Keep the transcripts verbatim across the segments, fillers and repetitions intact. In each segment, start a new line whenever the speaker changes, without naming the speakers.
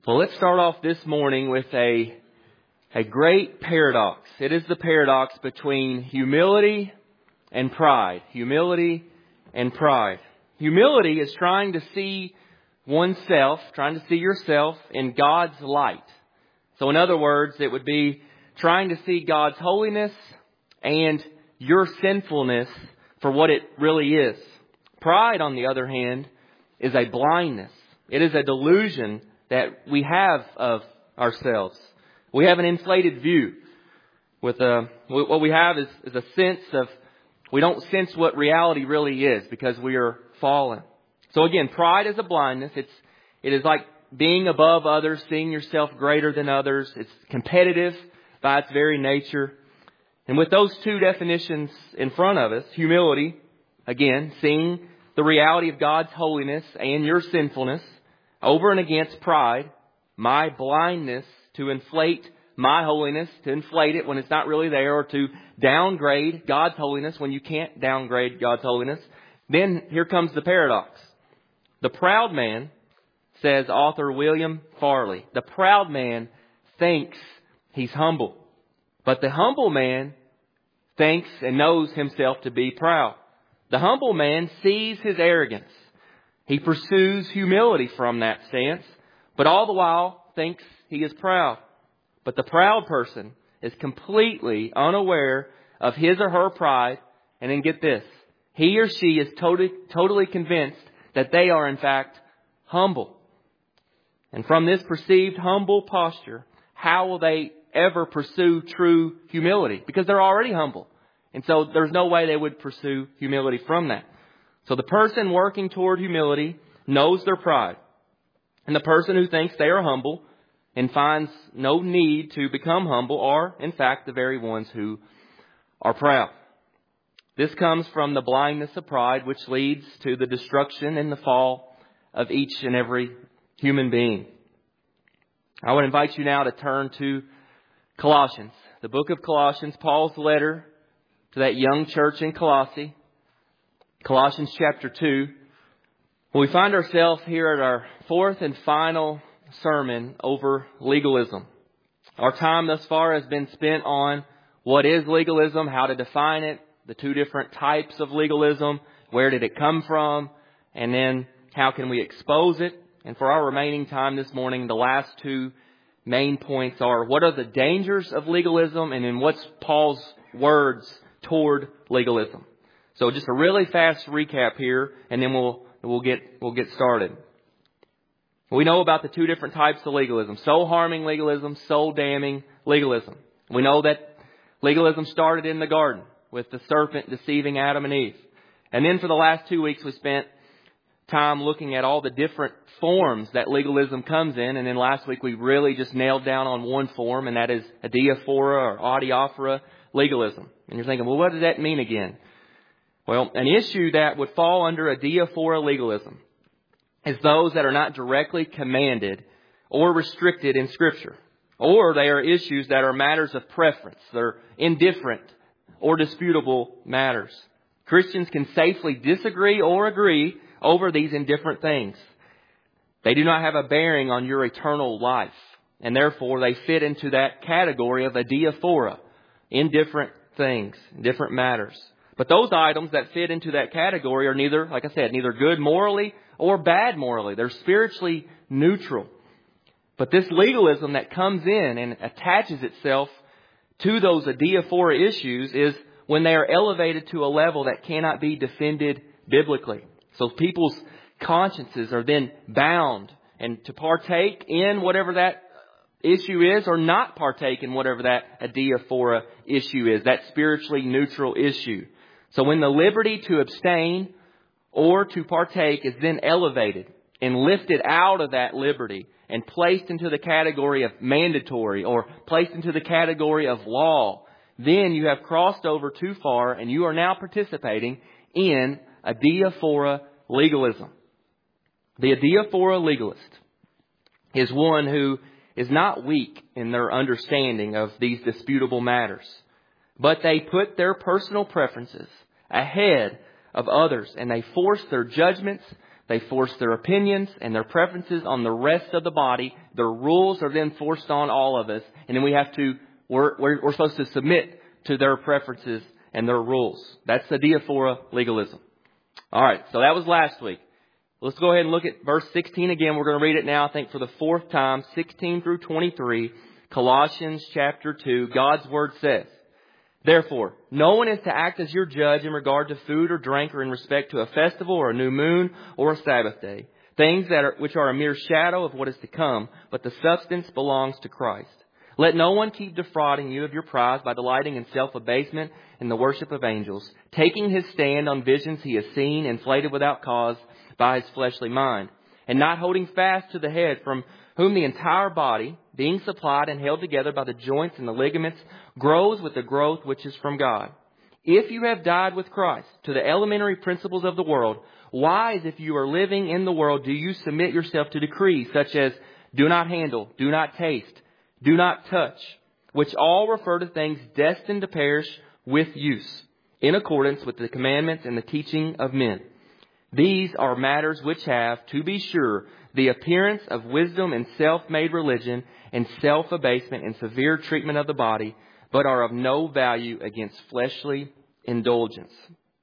Well, let's start off this morning with a, a great paradox. It is the paradox between humility and pride. Humility and pride. Humility is trying to see oneself, trying to see yourself in God's light. So in other words, it would be trying to see God's holiness and your sinfulness for what it really is. Pride, on the other hand, is a blindness. It is a delusion that we have of ourselves. We have an inflated view. With a, what we have is, is a sense of, we don't sense what reality really is because we are fallen. So again, pride is a blindness. It's, it is like being above others, seeing yourself greater than others. It's competitive by its very nature. And with those two definitions in front of us, humility, again, seeing the reality of God's holiness and your sinfulness, over and against pride, my blindness to inflate my holiness, to inflate it when it's not really there, or to downgrade God's holiness when you can't downgrade God's holiness. Then here comes the paradox. The proud man, says author William Farley, the proud man thinks he's humble. But the humble man thinks and knows himself to be proud. The humble man sees his arrogance. He pursues humility from that stance, but all the while thinks he is proud. But the proud person is completely unaware of his or her pride. And then get this, he or she is totally, totally convinced that they are in fact humble. And from this perceived humble posture, how will they ever pursue true humility? Because they're already humble. And so there's no way they would pursue humility from that. So the person working toward humility knows their pride. And the person who thinks they are humble and finds no need to become humble are, in fact, the very ones who are proud. This comes from the blindness of pride, which leads to the destruction and the fall of each and every human being. I would invite you now to turn to Colossians, the book of Colossians, Paul's letter to that young church in Colossae. Colossians chapter two. We find ourselves here at our fourth and final sermon over legalism. Our time thus far has been spent on what is legalism, how to define it, the two different types of legalism, where did it come from, and then how can we expose it. And for our remaining time this morning, the last two main points are, what are the dangers of legalism, and then what's Paul's words toward legalism. So just a really fast recap here, and then we'll we'll get we'll get started. We know about the two different types of legalism: soul harming legalism, soul damning legalism. We know that legalism started in the garden with the serpent deceiving Adam and Eve. And then for the last two weeks we spent time looking at all the different forms that legalism comes in. And then last week we really just nailed down on one form, and that is adiaphora or adiaphora legalism. And you're thinking, well, what does that mean again? Well, an issue that would fall under adiaphora legalism is those that are not directly commanded or restricted in Scripture. Or they are issues that are matters of preference. They're indifferent or disputable matters. Christians can safely disagree or agree over these indifferent things. They do not have a bearing on your eternal life. And therefore they fit into that category of adiaphora, indifferent things, different matters. But those items that fit into that category are neither, like I said, neither good morally or bad morally. They're spiritually neutral. But this legalism that comes in and attaches itself to those adiaphora issues is when they are elevated to a level that cannot be defended biblically. So people's consciences are then bound and to partake in whatever that issue is, or not partake in whatever that adiaphora issue is, that spiritually neutral issue. So when the liberty to abstain or to partake is then elevated and lifted out of that liberty and placed into the category of mandatory or placed into the category of law, then you have crossed over too far and you are now participating in adiaphora legalism. The adiaphora legalist is one who is not weak in their understanding of these disputable matters, but they put their personal preferences ahead of others, and they force their judgments, They force their opinions and their preferences on the rest of the body. Their rules are then forced on all of us. And then we have to, we're, we're, we're supposed to submit to their preferences and their rules. That's the diaphora legalism. All right, so that was last week. Let's go ahead and look at verse sixteen again. We're going to read it now, I think, for the fourth time, sixteen through twenty-three. Colossians chapter two, God's Word says, "Therefore, no one is to act as your judge in regard to food or drink or in respect to a festival or a new moon or a Sabbath day, things that are, which are a mere shadow of what is to come, but the substance belongs to Christ. Let no one keep defrauding you of your prize by delighting in self-abasement and the worship of angels, taking his stand on visions he has seen, inflated without cause by his fleshly mind, and not holding fast to the head, from whom the entire body, being supplied and held together by the joints and the ligaments, grows with the growth which is from God. If you have died with Christ to the elementary principles of the world, why, as if you are living in the world, do you submit yourself to decrees such as do not handle, do not taste, do not touch, which all refer to things destined to perish with use, in accordance with the commandments and the teaching of men? These are matters which have, to be sure, the appearance of wisdom and self-made religion and self-abasement and severe treatment of the body, but are of no value against fleshly indulgence."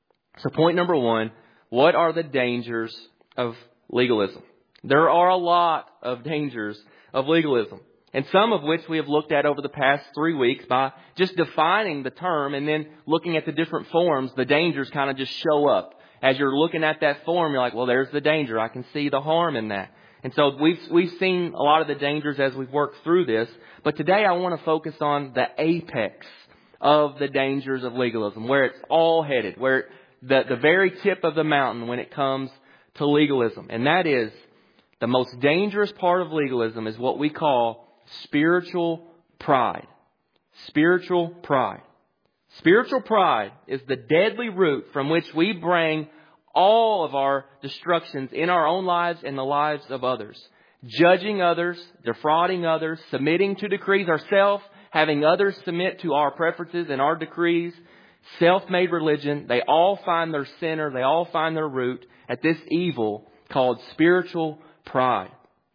So point number one, what are the dangers of legalism? There are a lot of dangers of legalism, and some of which we have looked at over the past three weeks by just defining the term and then looking at the different forms. The dangers kind of just show up. As you're looking at that form, you're like, well, there's the danger. I can see the harm in that. And so we've we've seen a lot of the dangers as we've worked through this. But today I want to focus on the apex of the dangers of legalism, where it's all headed, where the, the very tip of the mountain when it comes to legalism. And that is, the most dangerous part of legalism is what we call spiritual pride. Spiritual pride. Spiritual pride is the deadly root from which we bring all of our destructions in our own lives and the lives of others. Judging others, defrauding others, submitting to decrees ourselves, having others submit to our preferences and our decrees, self-made religion. They all find their center, they all find their root at this evil called spiritual pride.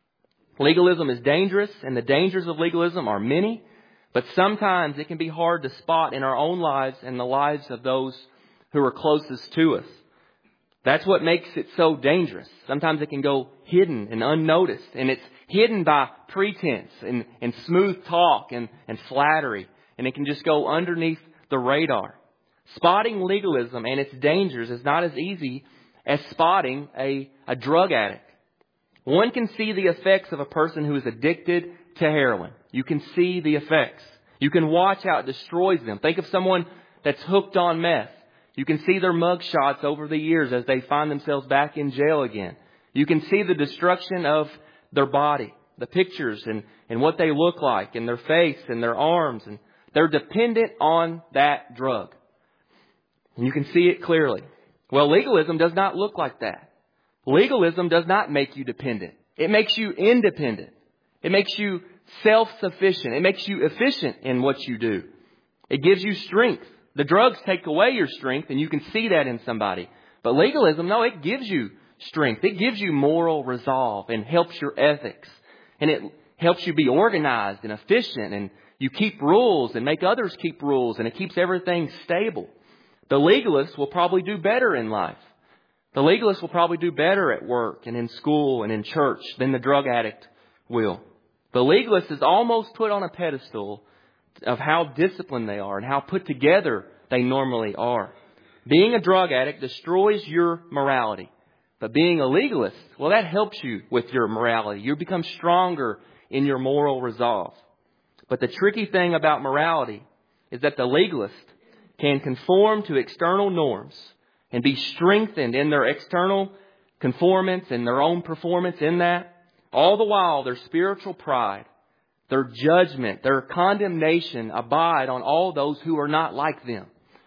Legalism is dangerous, and the dangers of legalism are many. But sometimes it can be hard to spot in our own lives and the lives of those who are closest to us. That's what makes it so dangerous. Sometimes it can go hidden and unnoticed. And it's hidden by pretense and, and smooth talk and, and flattery. And it can just go underneath the radar. Spotting legalism and its dangers is not as easy as spotting a, a drug addict. One can see the effects of a person who is addicted to heroin. You can see the effects. You can watch how it destroys them. Think of someone that's hooked on meth. You can see their mug shots over the years as they find themselves back in jail again. You can see the destruction of their body, the pictures and, and what they look like, and their face and their arms. And they're dependent on that drug. And you can see it clearly. Well, legalism does not look like that. Legalism does not make you dependent. It makes you independent. It makes you self-sufficient. It makes you efficient in what you do. It gives you strength. The drugs take away your strength, and you can see that in somebody. But legalism, no, it gives you strength. It gives you moral resolve and helps your ethics. And it helps you be organized and efficient, and you keep rules and make others keep rules, and it keeps everything stable. The legalist will probably do better in life. The legalist will probably do better at work and in school and in church than the drug addict will. The legalist is almost put on a pedestal of how disciplined they are and how put together they normally are. Being a drug addict destroys your morality. But being a legalist, well, that helps you with your morality. You become stronger in your moral resolve. But the tricky thing about morality is that the legalist can conform to external norms and be strengthened in their external conformance and their own performance in that. All the while, their spiritual pride, their judgment, their condemnation abide on all those who are not like them.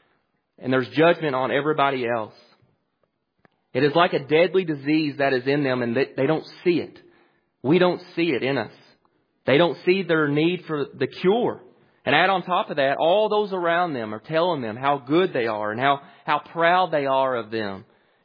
And there's judgment on everybody else. It is like a deadly disease that is in them, and they, they don't see it. We don't see it in us. They don't see their need for the cure. And add on top of that, all those around them are telling them how good they are and how, how proud they are of them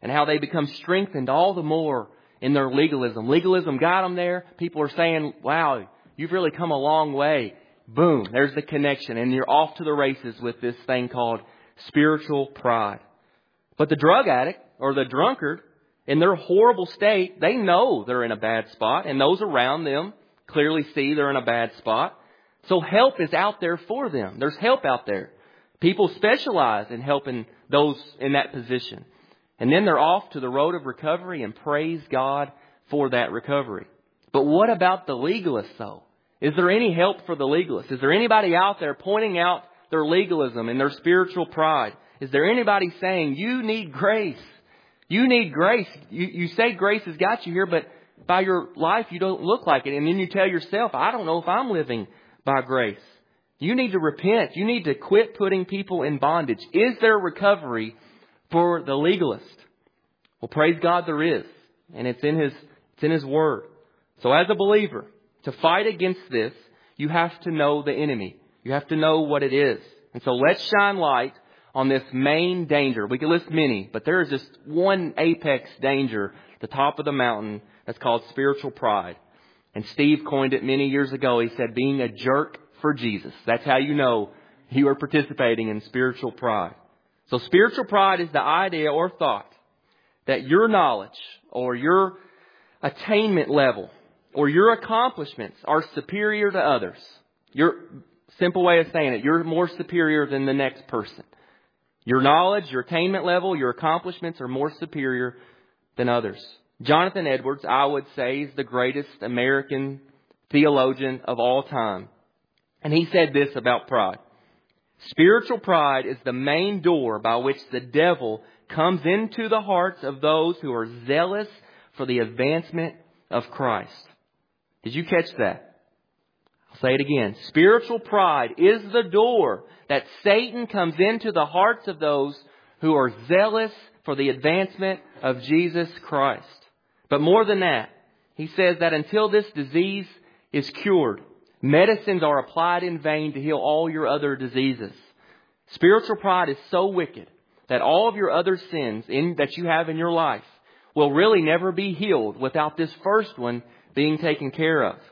and how they become strengthened all the more in their legalism. Legalism got them there. People are saying, wow, you've really come a long way. Boom, there's the connection, and you're off to the races with this thing called spiritual pride. But the drug addict or the drunkard, in their horrible state, they know they're in a bad spot, and those around them clearly see they're in a bad spot. So help is out there for them. There's help out there. People specialize in helping those in that position. And then they're off to the road of recovery and praise God for that recovery. But what about the legalist, though? Is there any help for the legalist? Is there anybody out there pointing out their legalism and their spiritual pride? Is there anybody saying, you need grace? You need grace. You, you say grace has got you here, but by your life you don't look like it. And then you tell yourself, I don't know if I'm living by grace. You need to repent. You need to quit putting people in bondage. Is there recovery for the legalist? Well, praise God there is. And it's in His, it's in His Word. So as a believer, to fight against this, you have to know the enemy. You have to know what it is. And so let's shine light on this main danger. We could list many, but there is just one apex danger, the top of the mountain, that's called spiritual pride. And Steve coined it many years ago. He said, being a jerk for Jesus. That's how you know you are participating in spiritual pride. So spiritual pride is the idea or thought that your knowledge or your attainment level or your accomplishments are superior to others. Your simple way of saying it, you're more superior than the next person. Your knowledge, your attainment level, your accomplishments are more superior than others. Jonathan Edwards, I would say, is the greatest American theologian of all time. And he said this about pride. Spiritual pride is the main door by which the devil comes into the hearts of those who are zealous for the advancement of Christ. Did you catch that? I'll say it again. Spiritual pride is the door that Satan comes into the hearts of those who are zealous for the advancement of Jesus Christ. But more than that, he says that until this disease is cured, medicines are applied in vain to heal all your other diseases. Spiritual pride is so wicked that all of your other sins in, that you have in your life will really never be healed without this first one being taken care of.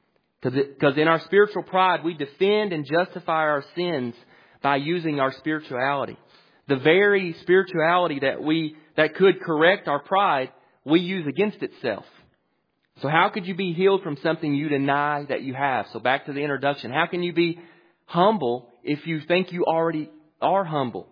Because in our spiritual pride, we defend and justify our sins by using our spirituality. The very spirituality that we that could correct our pride, we use against itself. So how could you be healed from something you deny that you have? So back to the introduction. How can you be humble if you think you already are humble?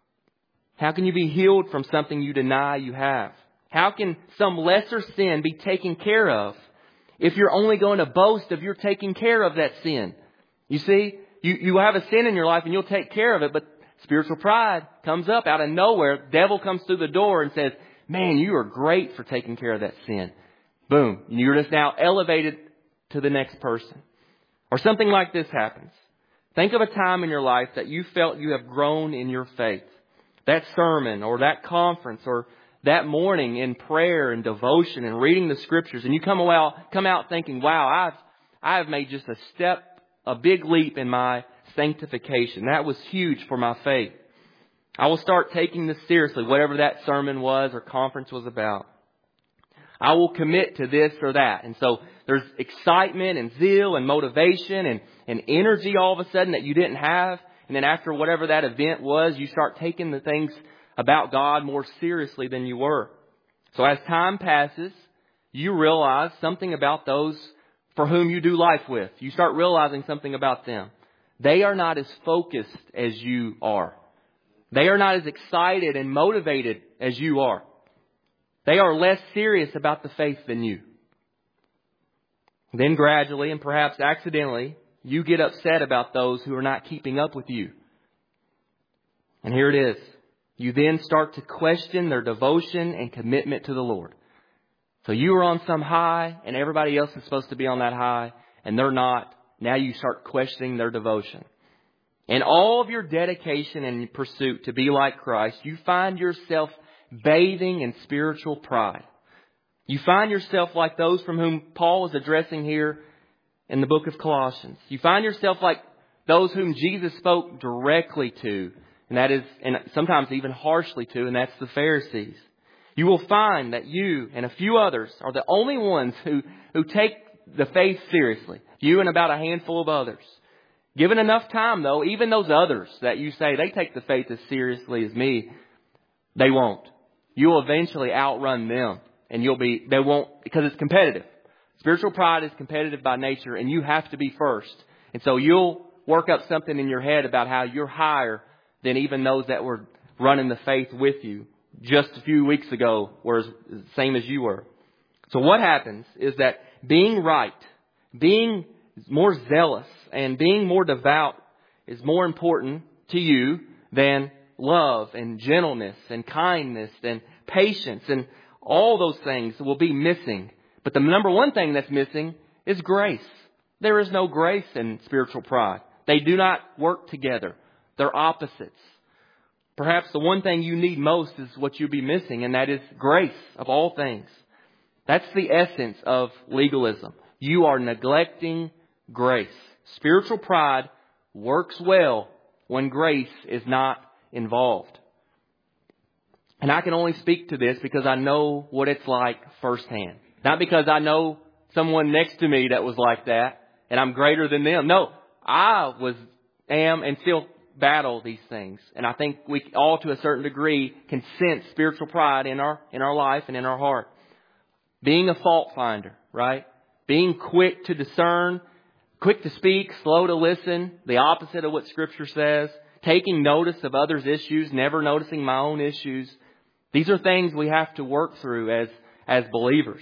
How can you be healed from something you deny you have? How can some lesser sin be taken care of if you're only going to boast of you're taking care of that sin? You see, you, you have a sin in your life and you'll take care of it, but spiritual pride comes up out of nowhere. Devil comes through the door and says, man, you are great for taking care of that sin. Boom. You're just now elevated to the next person. Or something like this happens. Think of a time in your life that you felt you have grown in your faith. That sermon or that conference or that morning in prayer and devotion and reading the scriptures, and you come out, come out thinking, wow, I've, I've made just a step, a big leap in my sanctification. That was huge for my faith. I will start taking this seriously, whatever that sermon was or conference was about. I will commit to this or that. And so there's excitement and zeal and motivation and, and energy all of a sudden that you didn't have. And then after whatever that event was, you start taking the things about God more seriously than you were. So as time passes, you realize something about those for whom you do life with. You start realizing something about them. They are not as focused as you are. They are not as excited and motivated as you are. They are less serious about the faith than you. Then gradually and perhaps accidentally, you get upset about those who are not keeping up with you. And here it is. You then start to question their devotion and commitment to the Lord. So you are on some high and everybody else is supposed to be on that high and they're not. Now you start questioning their devotion. In all of your dedication and pursuit to be like Christ, you find yourself bathing in spiritual pride. You find yourself like those from whom Paul is addressing here in the book of Colossians. You find yourself like those whom Jesus spoke directly to, and that is, and sometimes even harshly to, and that's the Pharisees. You will find that you and a few others are the only ones who, who take the faith seriously. You and about a handful of others. Given enough time, though, even those others that you say they take the faith as seriously as me, they won't. You'll eventually outrun them, and you'll be, they won't, because it's competitive. Spiritual pride is competitive by nature, and you have to be first. And so you'll work up something in your head about how you're higher than even those that were running the faith with you just a few weeks ago were the same as you were. So what happens is that being right, being more zealous, and being more devout is more important to you than love and gentleness and kindness and patience, and all those things will be missing. But the number one thing that's missing is grace. There is no grace in spiritual pride. They do not work together. They're opposites. Perhaps the one thing you need most is what you'll be missing, and that is grace of all things. That's the essence of legalism. You are neglecting grace. Spiritual pride works well when grace is not involved. And I can only speak to this because I know what it's like firsthand. Not because I know someone next to me that was like that and I'm greater than them. No, I was, am, and still battle these things. And I think we all to a certain degree can sense spiritual pride in our, in our life and in our heart. Being a fault finder, right? Being quick to discern, quick to speak, slow to listen, the opposite of what Scripture says. Taking notice of others' issues, never noticing my own issues. These are things we have to work through as, as believers.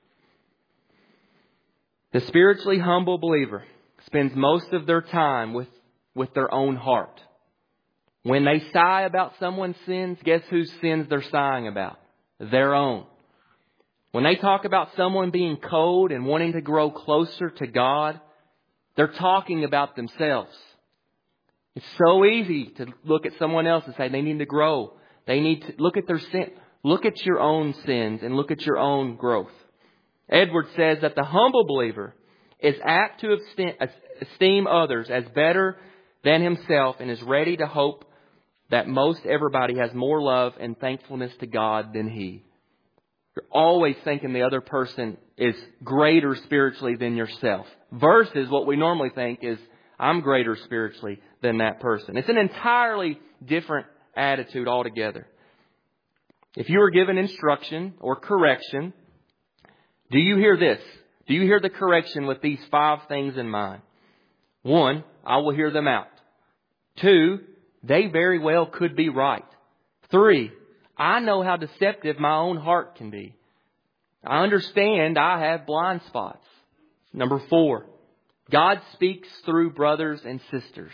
The spiritually humble believer spends most of their time with, with their own heart. When they sigh about someone's sins, guess whose sins they're sighing about? Their own. When they talk about someone being cold and wanting to grow closer to God, they're talking about themselves. It's so easy to look at someone else and say they need to grow. They need to look at their sin. Look at your own sins and look at your own growth. Edwards says that the humble believer is apt to esteem others as better than himself and is ready to hope that most everybody has more love and thankfulness to God than he. You're always thinking the other person is greater spiritually than yourself. Versus what we normally think is, I'm greater spiritually than that person. It's an entirely different attitude altogether. If you were given instruction or correction, do you hear this? Do you hear the correction with these five things in mind? One, I will hear them out. Two, they very well could be right. Three, I know how deceptive my own heart can be. I understand I have blind spots. Number four, God speaks through brothers and sisters.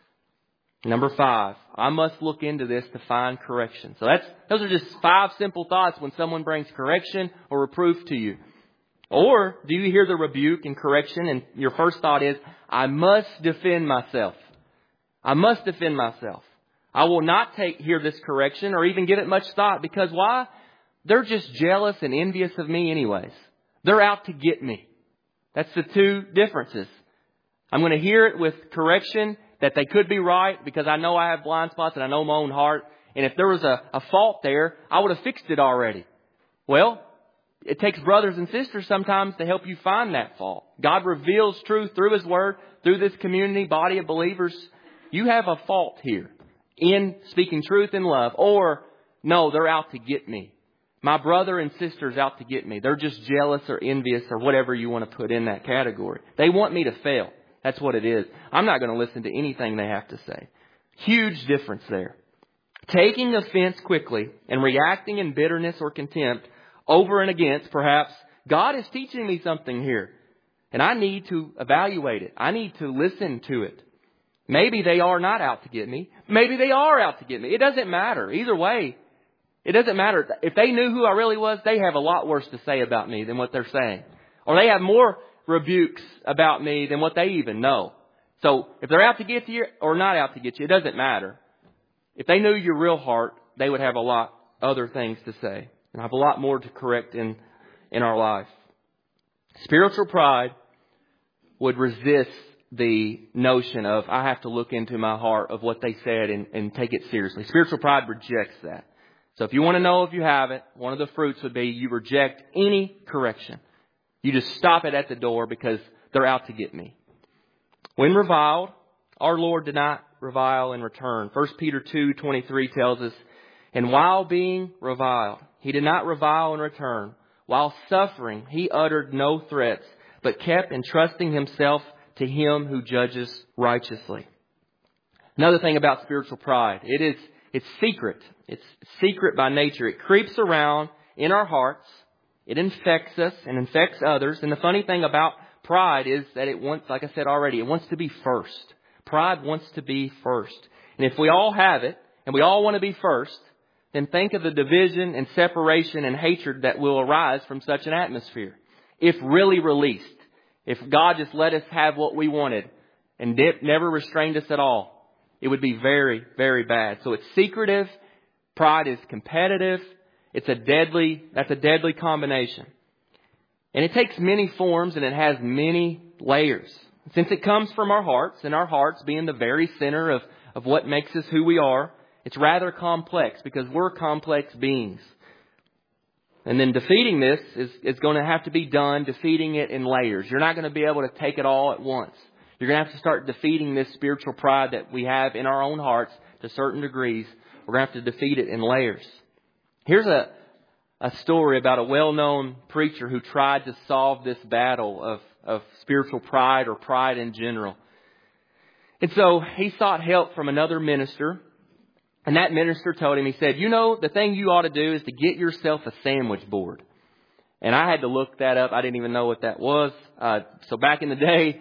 Number five, I must look into this to find correction. So that's those are just five simple thoughts when someone brings correction or reproof to you. Or do you hear the rebuke and correction and your first thought is, I must defend myself. I must defend myself. I will not take hear this correction or even give it much thought because why? They're just jealous and envious of me anyways. They're out to get me. That's the two differences. I'm going to hear it with correction that they could be right because I know I have blind spots and I know my own heart. And if there was a, a fault there, I would have fixed it already. Well, it takes brothers and sisters sometimes to help you find that fault. God reveals truth through His Word, through this community, body of believers. You have a fault here in speaking truth in love. Or, no, they're out to get me. My brother and sister's out to get me. They're just jealous or envious or whatever you want to put in that category. They want me to fail. That's what it is. I'm not going to listen to anything they have to say. Huge difference there. Taking offense quickly and reacting in bitterness or contempt over and against, perhaps, God is teaching me something here. And I need to evaluate it. I need to listen to it. Maybe they are not out to get me. Maybe they are out to get me. It doesn't matter. Either way, it doesn't matter. If they knew who I really was, they have a lot worse to say about me than what they're saying. Or they have more rebukes about me than what they even know. So if they're out to get you or not out to get you, it doesn't matter. If they knew your real heart, they would have a lot other things to say and have a lot more to correct in, in our life. Spiritual pride would resist the notion of I have to look into my heart of what they said and, and take it seriously. Spiritual pride rejects that. So if you want to know if you have it, one of the fruits would be you reject any correction. You just stop it at the door because they're out to get me. When reviled, our Lord did not revile in return. First Peter two twenty-three tells us, and while being reviled, he did not revile in return. While suffering, he uttered no threats, but kept entrusting himself to him who judges righteously. Another thing about spiritual pride, it is it's secret. It's secret by nature. It creeps around in our hearts. It infects us and infects others. And the funny thing about pride is that it wants, like I said already, it wants to be first. Pride wants to be first. And if we all have it, and we all want to be first, then think of the division and separation and hatred that will arise from such an atmosphere. If really released. If God just let us have what we wanted and never restrained us at all, it would be very, very bad. So it's secretive. Pride is competitive. It's a deadly, that's a deadly combination. And it takes many forms and it has many layers. Since it comes from our hearts, and our hearts being the very center of, of what makes us who we are, it's rather complex because we're complex beings. And then defeating this is, is going to have to be done, defeating it in layers. You're not going to be able to take it all at once. You're going to have to start defeating this spiritual pride that we have in our own hearts to certain degrees. We're going to have to defeat it in layers. Here's a, a story about a well-known preacher who tried to solve this battle of, of spiritual pride or pride in general. And so he sought help from another minister. And that minister told him, he said, you know, the thing you ought to do is to get yourself a sandwich board. And I had to look that up. I didn't even know what that was. Uh, so back in the day,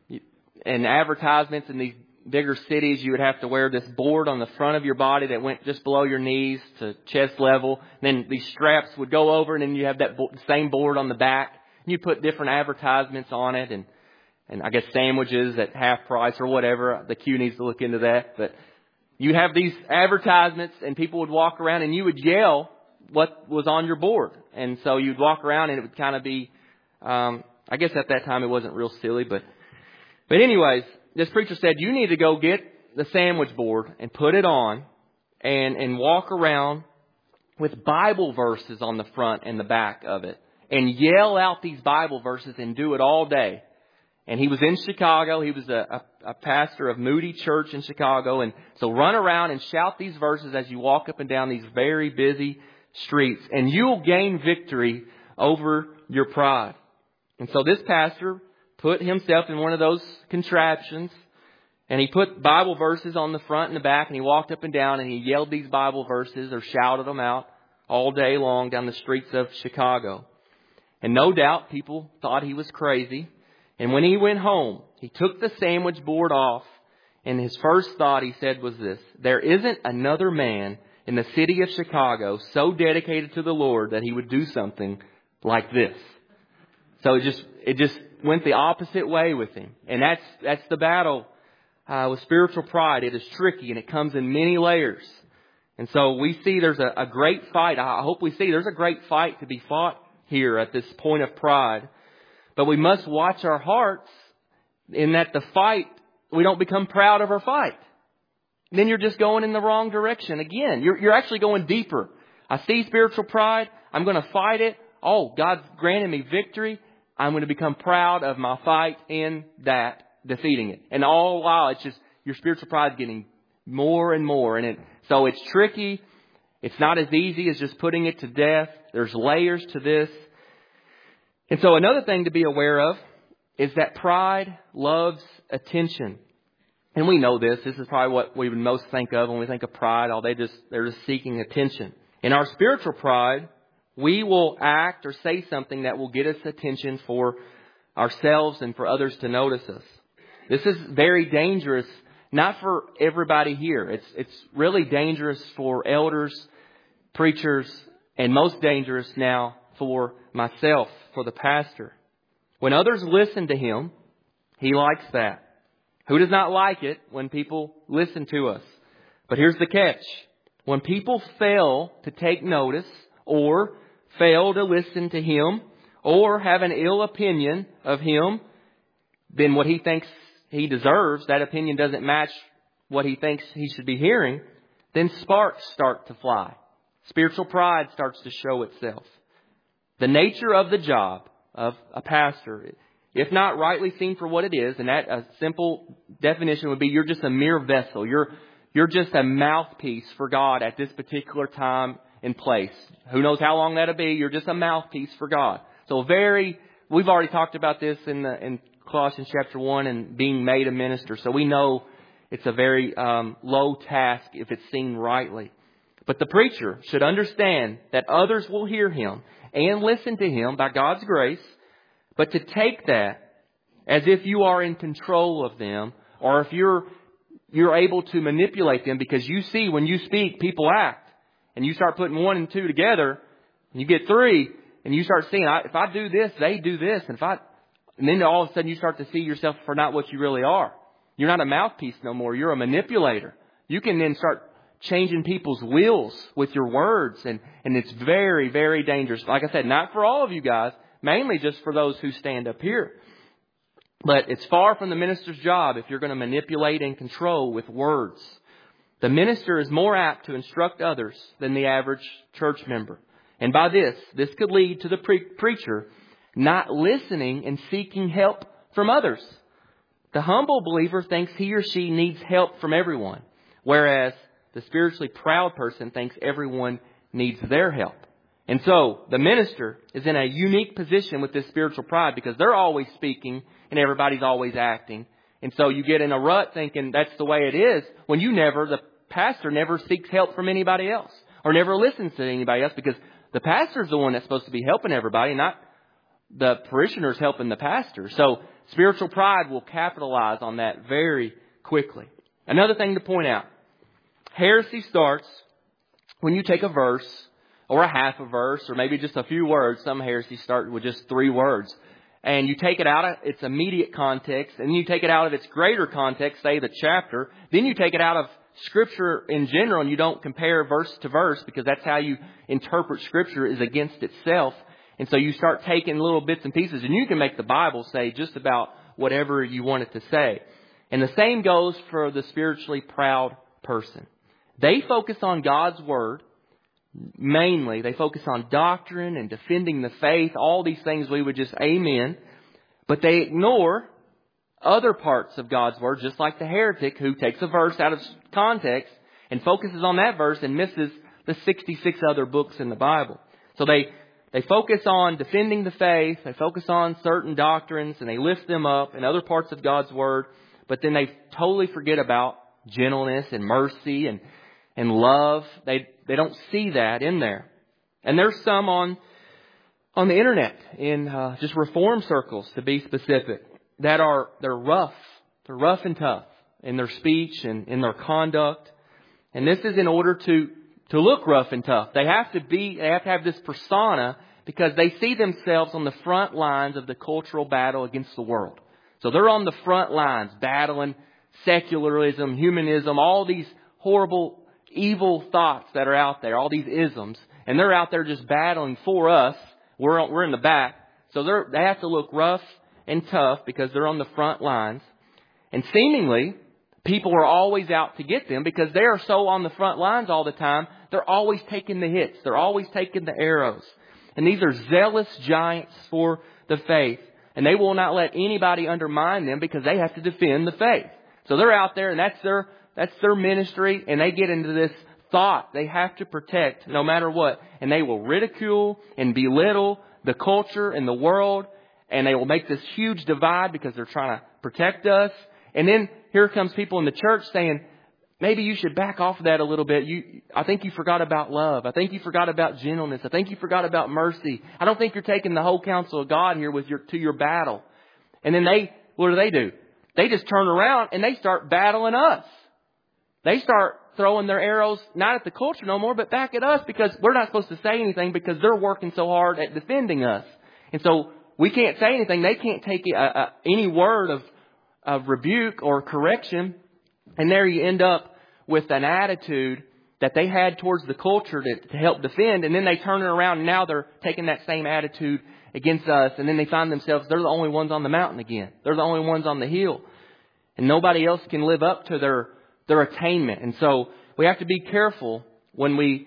in advertisements in these bigger cities, you would have to wear this board on the front of your body that went just below your knees to chest level. And then these straps would go over, and then you have that bo- same board on the back. And you put different advertisements on it, and and I guess sandwiches at half price or whatever. The Q needs to look into that. But you'd have these advertisements, and people would walk around, and you would yell what was on your board. And so you'd walk around, and it would kind of be, um, I guess at that time it wasn't real silly, but but anyways, this preacher said, you need to go get the sandwich board and put it on and, and walk around with Bible verses on the front and the back of it and yell out these Bible verses and do it all day. And he was in Chicago. He was a, a, a pastor of Moody Church in Chicago. And so run around and shout these verses as you walk up and down these very busy streets, and you'll gain victory over your pride. And so this pastor put himself in one of those contraptions, and he put Bible verses on the front and the back, and he walked up and down and he yelled these Bible verses or shouted them out all day long down the streets of Chicago. And no doubt people thought he was crazy. And when he went home, he took the sandwich board off, and his first thought, he said, was this: there isn't another man in the city of Chicago so dedicated to the Lord that he would do something like this. So it just it just went the opposite way with him. And that's that's the battle uh, with spiritual pride. It is tricky, and it comes in many layers. And so we see there's a, a great fight. I hope we see there's a great fight to be fought here at this point of pride. But we must watch our hearts in that the fight, we don't become proud of our fight. Then you're just going in the wrong direction. Again, you're, you're actually going deeper. I see spiritual pride. I'm going to fight it. Oh, God's granted me victory. I'm going to become proud of my fight in that, defeating it. And all the while, it's just your spiritual pride is getting more and more. And it, so it's tricky. It's not as easy as just putting it to death. There's layers to this. And so another thing to be aware of is that pride loves attention. And we know this. This is probably what we would most think of when we think of pride. Oh, they just, they're just seeking attention. In our spiritual pride, we will act or say something that will get us attention for ourselves and for others to notice us. This is very dangerous, not for everybody here. It's, it's really dangerous for elders, preachers, and most dangerous now for myself, for the pastor. When others listen to him, he likes that. Who does not like it when people listen to us? But here's the catch. When people fail to take notice or fail to listen to him or have an ill opinion of him, then what he thinks he deserves, that opinion doesn't match what he thinks he should be hearing, then sparks start to fly. spiritual pride starts to show itself. The nature of the job of a pastor, if not rightly seen for what it is, and that a simple definition would be you're just a mere vessel. You're you're just a mouthpiece for God at this particular time and place. Who knows how long that'll be? You're just a mouthpiece for God. So very, we've already talked about this in the in Colossians chapter one and being made a minister. So we know it's a very um, low task if it's seen rightly. But the preacher should understand that others will hear him and listen to him by God's grace. But to take that as if you are in control of them, or if you're you're able to manipulate them, because you see when you speak, people act. And you start putting one and two together, and you get three, and you start seeing, if I do this, they do this. And if I, and then all of a sudden you start to see yourself for not what you really are. You're not a mouthpiece no more. You're a manipulator. You can then start changing people's wills with your words. And, and it's very, very dangerous. Like I said, not for all of you guys, mainly just for those who stand up here. But it's far from the minister's job if you're going to manipulate and control with words. The minister is more apt to instruct others than the average church member. And by this, this could lead to the pre- preacher not listening and seeking help from others. The humble believer thinks he or she needs help from everyone, whereas the spiritually proud person thinks everyone needs their help. And so the minister is in a unique position with this spiritual pride because they're always speaking and everybody's always acting. And so you get in a rut thinking that's the way it is when you never, the pastor never seeks help from anybody else or never listens to anybody else, because the pastor's the one that's supposed to be helping everybody, not the parishioners helping the pastor. So spiritual pride will capitalize on that very quickly. Another thing to point out, heresy starts when you take a verse or a half a verse or maybe just a few words. Some heresies start with just three words. And you take it out of its immediate context, and you take it out of its greater context, say the chapter. Then you take it out of Scripture in general, and you don't compare verse to verse, because that's how you interpret Scripture, is against itself. And so you start taking little bits and pieces, and you can make the Bible say just about whatever you want it to say. And the same goes for the spiritually proud person. They focus on God's Word. Mainly, they focus on doctrine and defending the faith, all these things we would just amen. But they ignore other parts of God's Word, just like the heretic who takes a verse out of context and focuses on that verse and misses the sixty-six other books in the Bible. So they, they focus on defending the faith, they focus on certain doctrines, and they lift them up in other parts of God's Word, but then they totally forget about gentleness and mercy and and love. They they don't see that in there. And there's some on on the internet, in uh, just reform circles to be specific, that are they're rough. They're rough and tough in their speech and in their conduct. And this is in order to to look rough and tough. They have to be they have to have this persona because they see themselves on the front lines of the cultural battle against the world. So they're on the front lines battling secularism, humanism, all these horrible evil thoughts that are out there, all these isms, and they're out there just battling for us. We're we're in the back, so they they have to look rough and tough because they're on the front lines. And seemingly, people are always out to get them because they are so on the front lines all the time. They're always taking the hits. They're always taking the arrows. And these are zealous giants for the faith, and they will not let anybody undermine them because they have to defend the faith. So they're out there, and that's their That's their ministry, and they get into this thought they have to protect no matter what. And they will ridicule and belittle the culture and the world, and they will make this huge divide because they're trying to protect us. And then here comes people in the church saying, maybe you should back off of that a little bit. You, I think you forgot about love. I think you forgot about gentleness. I think you forgot about mercy. I don't think you're taking the whole counsel of God here with your to your battle. And then they, what do they do? They just turn around and they start battling us. They start throwing their arrows, not at the culture no more, but back at us because we're not supposed to say anything because they're working so hard at defending us. And so we can't say anything. They can't take a, a, any word of, of rebuke or correction. And there you end up with an attitude that they had towards the culture to, to help defend. And then they turn it around and now they're taking that same attitude against us. And then they find themselves, they're the only ones on the mountain again. They're the only ones on the hill. And nobody else can live up to their their attainment. And so we have to be careful when we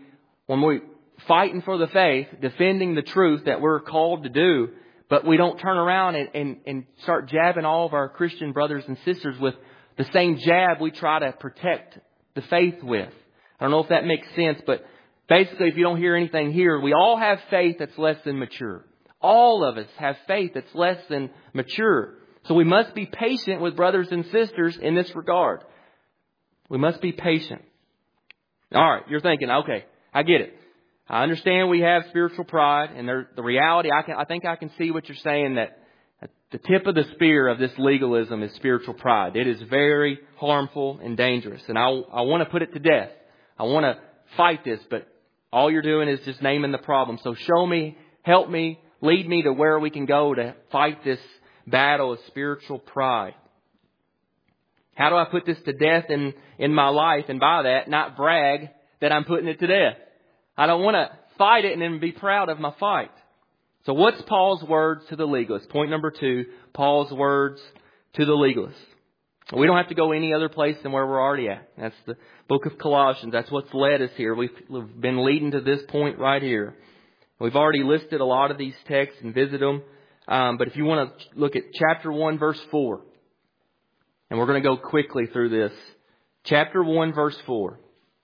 when we're fighting for the faith, defending the truth that we're called to do, but we don't turn around and, and, and start jabbing all of our Christian brothers and sisters with the same jab we try to protect the faith with. I don't know if that makes sense, but basically, if you don't hear anything here, we all have faith that's less than mature. All of us have faith that's less than mature. So we must be patient with brothers and sisters in this regard. We must be patient. All right, you're thinking, okay, I get it. I understand we have spiritual pride, and there, the reality, I can, I think I can see what you're saying, that the tip of the spear of this legalism is spiritual pride. It is very harmful and dangerous, and I, I want to put it to death. I want to fight this, but all you're doing is just naming the problem. So show me, help me, lead me to where we can go to fight this battle of spiritual pride. How do I put this to death in, in my life? And by that, not brag that I'm putting it to death. I don't want to fight it and then be proud of my fight. So what's Paul's words to the legalist? Point number two, Paul's words to the legalist. We don't have to go any other place than where we're already at. That's the book of Colossians. That's what's led us here. We've, we've been leading to this point right here. We've already listed a lot of these texts and visited them. Um, but if you want to look at chapter one, verse four. And we're going to go quickly through this. Chapter one, verse four.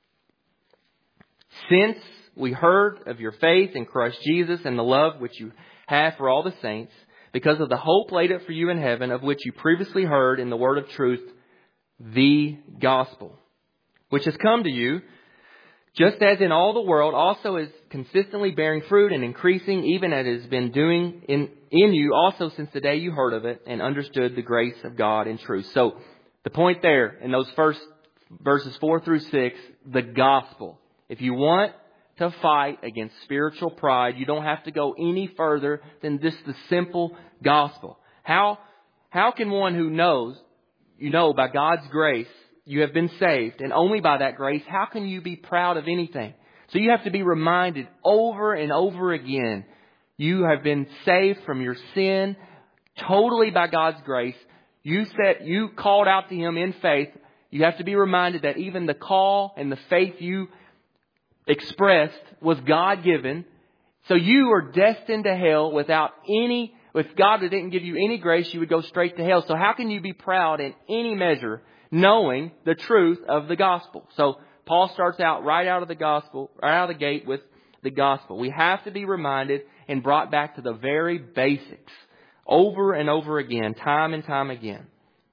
Since we heard of your faith in Christ Jesus and the love which you have for all the saints, because of the hope laid up for you in heaven, of which you previously heard in the word of truth, the gospel, which has come to you, just as in all the world also is consistently bearing fruit and increasing, even as it has been doing in, in you also since the day you heard of it and understood the grace of God in truth. So the point there in those first verses four through six, the gospel. If you want to fight against spiritual pride, you don't have to go any further than just the simple gospel. How, how can one who knows, you know, by God's grace, you have been saved, and only by that grace, how can you be proud of anything? So you have to be reminded over and over again, you have been saved from your sin totally by God's grace. You said, you called out to Him in faith. You have to be reminded that even the call and the faith you expressed was God-given. So you are destined to hell without any, if God didn't give you any grace, you would go straight to hell. So how can you be proud in any measure knowing the truth of the gospel? So Paul starts out right out of the gospel, right out of the gate with the gospel. We have to be reminded and brought back to the very basics over and over again, time and time again.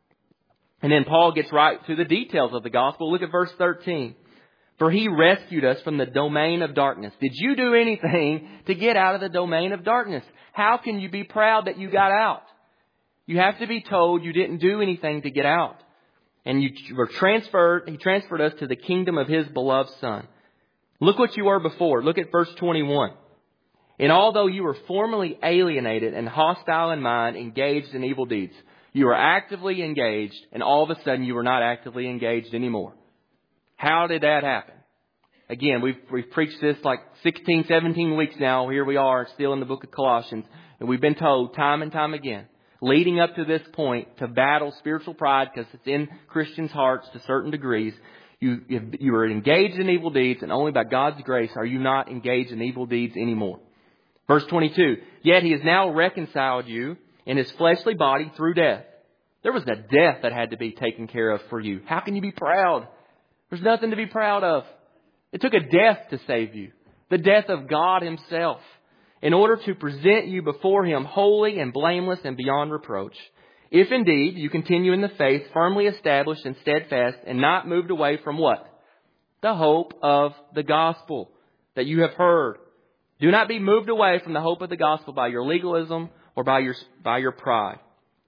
And then Paul gets right to the details of the gospel. Look at verse thirteen. For He rescued us from the domain of darkness. Did you do anything to get out of the domain of darkness? How can you be proud that you got out? You have to be told you didn't do anything to get out. And you were transferred, He transferred us to the kingdom of His beloved Son. Look what you were before. Look at verse twenty-one. And although you were formerly alienated and hostile in mind, engaged in evil deeds, you were actively engaged, and all of a sudden you were not actively engaged anymore. How did that happen? Again, we've, we've preached this like sixteen, seventeen weeks now. Here we are still in the book of Colossians. And we've been told time and time again, leading up to this point, to battle spiritual pride, because it's in Christians' hearts to certain degrees. You, you are engaged in evil deeds, and only by God's grace are you not engaged in evil deeds anymore. Verse twenty-two, yet He has now reconciled you in His fleshly body through death. There was a death that had to be taken care of for you. How can you be proud? There's nothing to be proud of. It took a death to save you. The death of God Himself. In order to present you before Him holy and blameless and beyond reproach. If indeed you continue in the faith, firmly established and steadfast, and not moved away from what? The hope of the gospel that you have heard. Do not be moved away from the hope of the gospel by your legalism or by your, by your pride.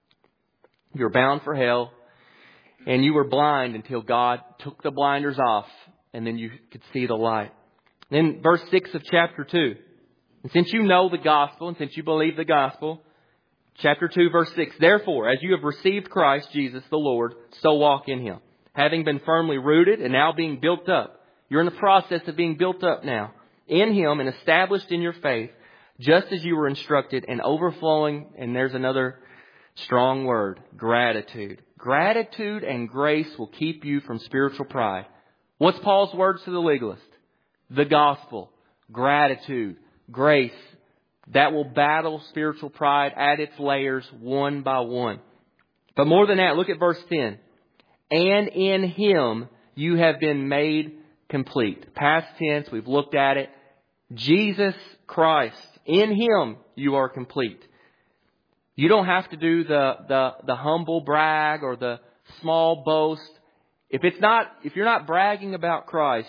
You're bound for hell. And you were blind until God took the blinders off, and then you could see the light. Then verse six of chapter two. And since you know the gospel, and since you believe the gospel, chapter two, verse six. Therefore, as you have received Christ Jesus the Lord, so walk in Him. Having been firmly rooted and now being built up. You're in the process of being built up now. In Him and established in your faith, just as you were instructed, and overflowing, and there's another strong word, gratitude. Gratitude and grace will keep you from spiritual pride. What's Paul's words to the legalist? The gospel. gratitude, grace, that will battle spiritual pride at its layers one by one. But more than that, look at verse ten. And in Him you have been made complete. Past tense, we've looked at it. Jesus Christ, in Him you are complete. You don't have to do the, the, the humble brag or the small boast. If it's not, if you're not bragging about Christ,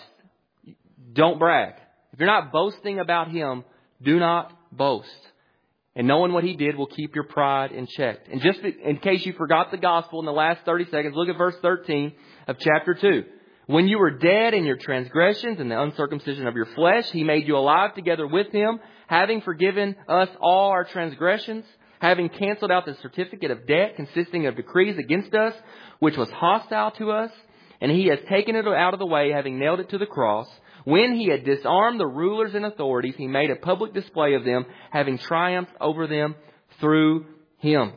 don't brag. If you're not boasting about Him, do not boast. And knowing what He did will keep your pride in check. And just in case you forgot the gospel in the last thirty seconds, look at verse thirteen of chapter two. When you were dead in your transgressions and the uncircumcision of your flesh, He made you alive together with Him, having forgiven us all our transgressions, having canceled out the certificate of debt consisting of decrees against us, which was hostile to us, and He has taken it out of the way, having nailed it to the cross. When He had disarmed the rulers and authorities, He made a public display of them, having triumphed over them through Him.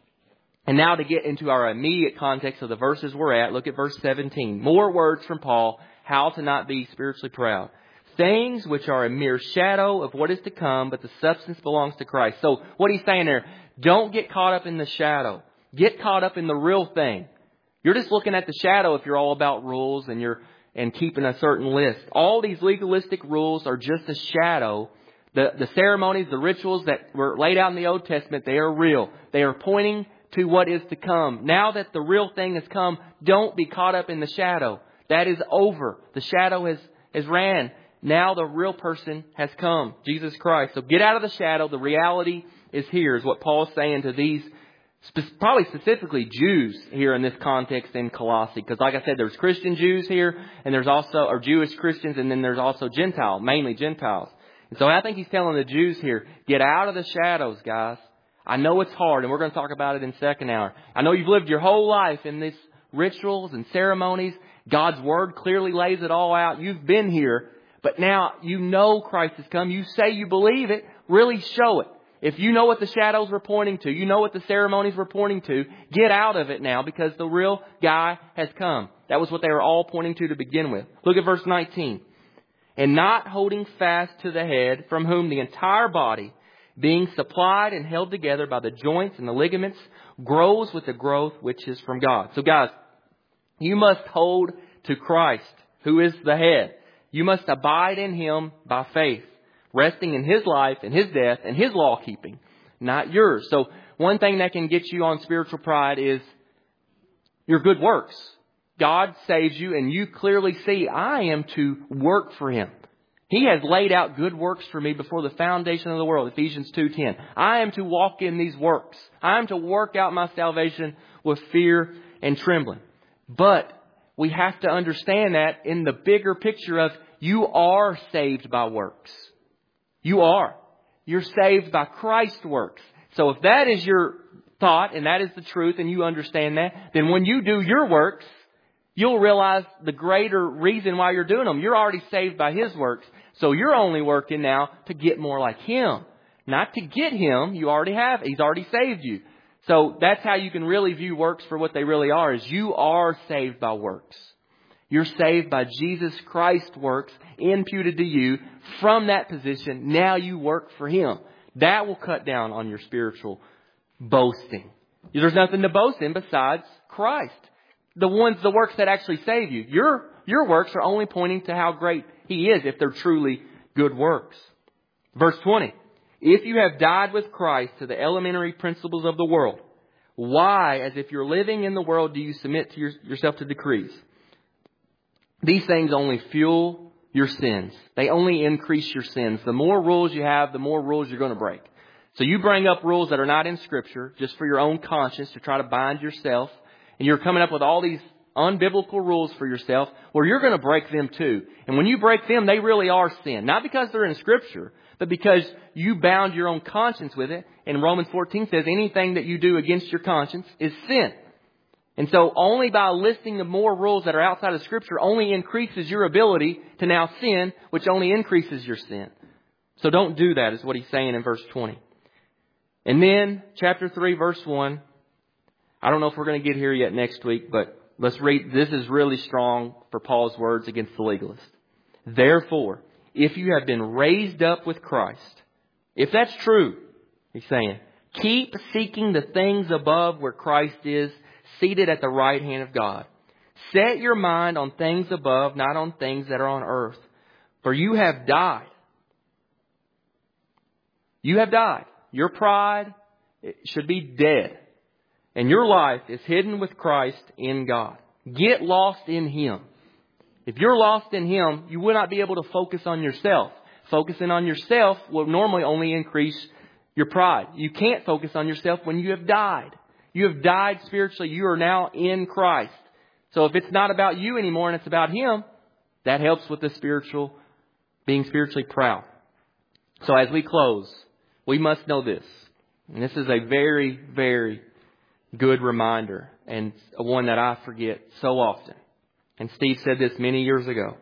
And now to get into our immediate context of the verses we're at, look at verse seventeen. More words from Paul, how to not be spiritually proud. Things which are a mere shadow of what is to come, but the substance belongs to Christ. So what he's saying there, don't get caught up in the shadow. Get caught up in the real thing. You're just looking at the shadow if you're all about rules and you're and keeping a certain list. All these legalistic rules are just a shadow. The, the ceremonies, the rituals that were laid out in the Old Testament, they are real. They are pointing to what is to come. Now that the real thing has come, don't be caught up in the shadow. That is over. The shadow has, has ran. Now the real person has come, Jesus Christ. So get out of the shadow. The reality is here, is what Paul is saying to these, probably specifically Jews here in this context in Colossae. Because like I said, there's Christian Jews here, and there's also, or Jewish Christians, and then there's also Gentile, mainly Gentiles. And so I think he's telling the Jews here, get out of the shadows, guys. I know it's hard, and we're going to talk about it in second hour. I know you've lived your whole life in these rituals and ceremonies. God's Word clearly lays it all out. You've been here, but now you know Christ has come. You say you believe it. Really show it. If you know what the shadows were pointing to, you know what the ceremonies were pointing to, get out of it now because the real guy has come. That was what they were all pointing to to begin with. Look at verse nineteen. And not holding fast to the head, from whom the entire body, being supplied and held together by the joints and the ligaments, grows with the growth which is from God. So guys, you must hold to Christ, who is the head. You must abide in Him by faith, resting in His life and His death and His law keeping, not yours. So one thing that can get you on spiritual pride is your good works. God saves you and you clearly see, I am to work for Him. He has laid out good works for me before the foundation of the world, Ephesians two ten. I am to walk in these works. I am to work out my salvation with fear and trembling. But we have to understand that in the bigger picture of you are saved by works. You are. You're saved by Christ's works. So if that is your thought and that is the truth and you understand that, then when you do your works, you'll realize the greater reason why you're doing them. You're already saved by His works. So you're only working now to get more like Him. Not to get Him. You already have. He's already saved you. So that's how you can really view works for what they really are, is you are saved by works. You're saved by Jesus Christ's works imputed to you from that position. Now you work for Him. That will cut down on your spiritual boasting. There's nothing to boast in besides Christ. The ones, the works that actually save you. Your, your works are only pointing to how great He is if they're truly good works. Verse twenty. If you have died with Christ to the elementary principles of the world, why, as if you're living in the world, do you submit to your, yourself to decrees? These things only fuel your sins. They only increase your sins. The more rules you have, the more rules you're going to break. So you bring up rules that are not in Scripture just for your own conscience to try to bind yourself. And you're coming up with all these unbiblical rules for yourself where you're going to break them too. And when you break them, they really are sin. Not because they're in Scripture, but because you bound your own conscience with it. And Romans fourteen says anything that you do against your conscience is sin. And so only by listing the more rules that are outside of Scripture only increases your ability to now sin, which only increases your sin. So don't do that, is what he's saying in verse twenty. And then chapter three, verse one. I don't know if we're going to get here yet next week, but let's read. This is really strong for Paul's words against the legalist. Therefore, if you have been raised up with Christ. If that's true, he's saying, keep seeking the things above where Christ is, seated at the right hand of God. Set your mind on things above, not on things that are on earth. For you have died. You have died. Your pride should be dead. And your life is hidden with Christ in God. Get lost in Him. If you're lost in Him, you will not be able to focus on yourself. Focusing on yourself will normally only increase your pride. You can't focus on yourself when you have died. You have died spiritually. You are now in Christ. So if it's not about you anymore and it's about Him, that helps with the spiritual, being spiritually proud. So as we close, we must know this. And this is a very, very good reminder, and one that I forget so often. And Steve said this many years ago.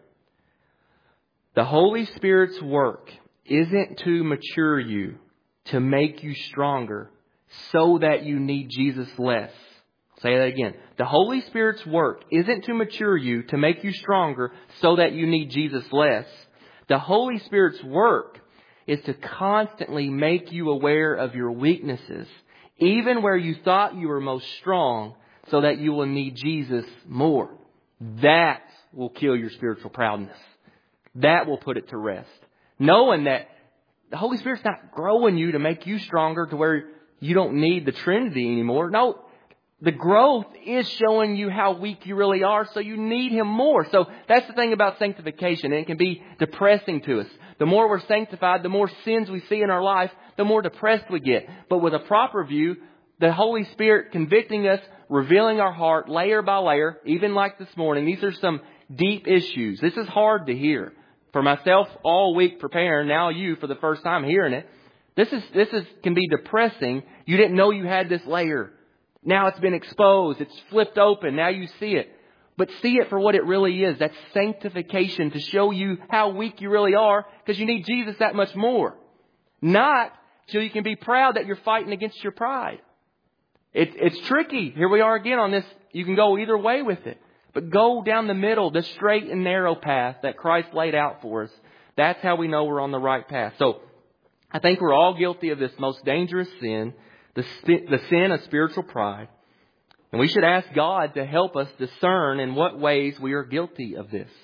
The Holy Spirit's work isn't to mature you, to make you stronger, so that you need Jesus less. I'll say that again. The Holy Spirit's work isn't to mature you, to make you stronger, so that you need Jesus less. The Holy Spirit's work is to constantly make you aware of your weaknesses, even where you thought you were most strong, so that you will need Jesus more. That will kill your spiritual proudness. That will put it to rest. Knowing that the Holy Spirit's not growing you to make you stronger to where you don't need the Trinity anymore. No, the growth is showing you how weak you really are, so you need Him more. So that's the thing about sanctification. And it can be depressing to us. The more we're sanctified, the more sins we see in our life, the more depressed we get. But with a proper view, the Holy Spirit convicting us, revealing our heart layer by layer, even like this morning. These are some deep issues. This is hard to hear. For myself, all week preparing, now you for the first time hearing it. This is this is can be depressing. You didn't know you had this layer. Now it's been exposed. It's flipped open. Now you see it. But see it for what it really is. That's sanctification, to show you how weak you really are, because you need Jesus that much more. Not so you can be proud that you're fighting against your pride. It, it's tricky. Here we are again on this. You can go either way with it. But go down the middle, the straight and narrow path that Christ laid out for us. That's how we know we're on the right path. So I think we're all guilty of this most dangerous sin, the, the sin of spiritual pride. And we should ask God to help us discern in what ways we are guilty of this.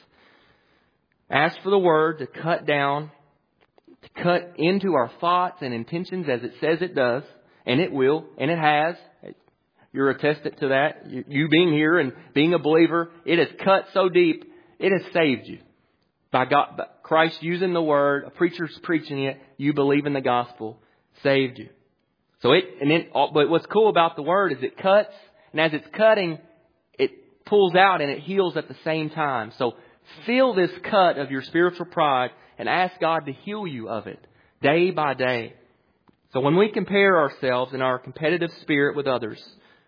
Ask for the Word to cut down, to cut into our thoughts and intentions as it says it does. And it will, and it has. You're attested to that. You being here and being a believer, it has cut so deep, it has saved you. By God, by Christ using the Word, a preacher's preaching it, you believe in the gospel, saved you. So it, and then, but what's cool about the Word is it cuts, and as it's cutting, it pulls out and it heals at the same time. So feel this cut of your spiritual pride and ask God to heal you of it day by day. So when we compare ourselves in our competitive spirit with others,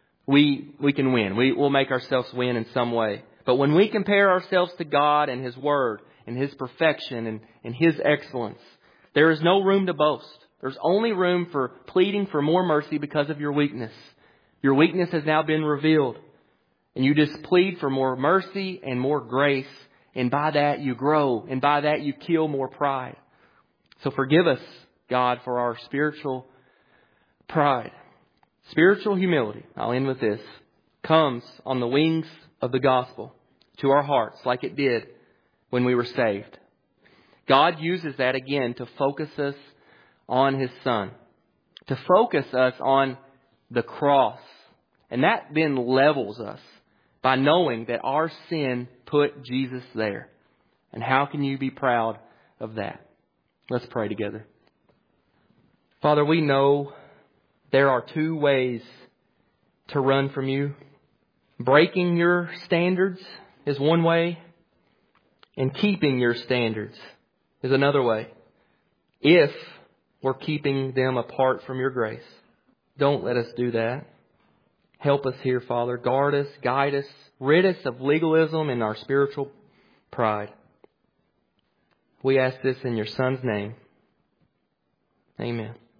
we we can win. We will make ourselves win in some way. But when we compare ourselves to God and His Word and His perfection and, and His excellence, there is no room to boast. There's only room for pleading for more mercy because of your weakness. Your weakness has now been revealed. And you just plead for more mercy and more grace. And by that you grow. And by that you kill more pride. So forgive us, God, for our spiritual pride. Spiritual humility, I'll end with this, comes on the wings of the gospel to our hearts like it did when we were saved. God uses that again to focus us on His Son, to focus us on the cross. And that then levels us by knowing that our sin put Jesus there. And how can you be proud of that? Let's pray together. Father, we know there are two ways to run from you. Breaking your standards is one way, and keeping your standards is another way. If we're keeping them apart from your grace, don't let us do that. Help us here, Father. Guard us, guide us, rid us of legalism and our spiritual pride. We ask this in your Son's name. Amen.